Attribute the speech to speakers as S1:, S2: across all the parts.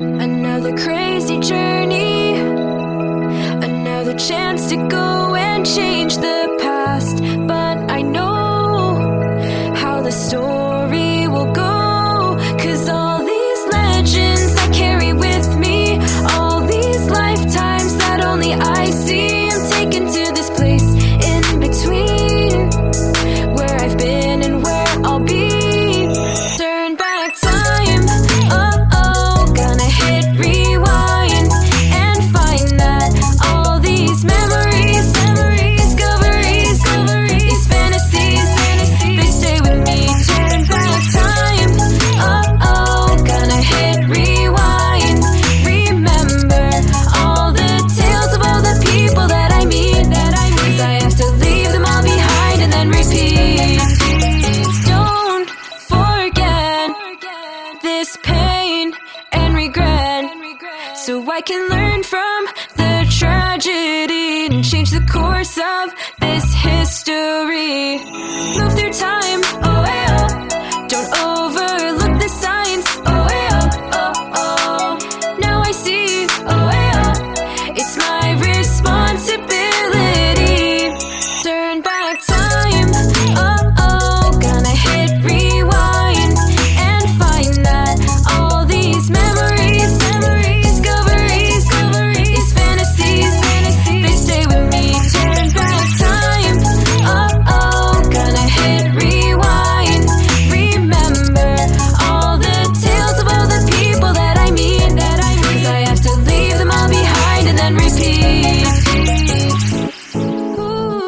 S1: Another crazy journey, another chance to go and change the past. But I know how the story will go, 'cause all these legends I carry with me, all these lifetimes that only I see, I'm taken to this place in between, where I've been and where I'll be. Turn back time, oh oh, gonna hit rewind and find that all these memories, discoveries, these fantasies, they stay with me. Turn back time, oh oh, gonna hit rewind, remember all the tales of all the people that I meet, 'cause I have to leave them all behind and then repeat. Don't forget this pain and regret, so I can learn from the tragedy and change the course of this history. Move through time, oh hey, oh. Don't overlook the signs, oh hey, oh, oh, oh. Now I see, oh hey, oh. It's my responsibility. Turn back time, oh oh, gonna hit rewind and find that all these memories, discoveries, these fantasies, they stay with me. Turn back time, oh oh, gonna hit rewind, remember all the tales of all the people that I meet, 'cause I have to leave them all behind and then repeat. Ooh,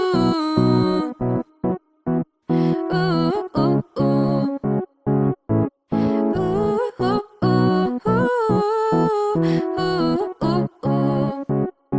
S1: ooh, ooh, ooh. Ooh, ooh, ooh, ooh, ooh.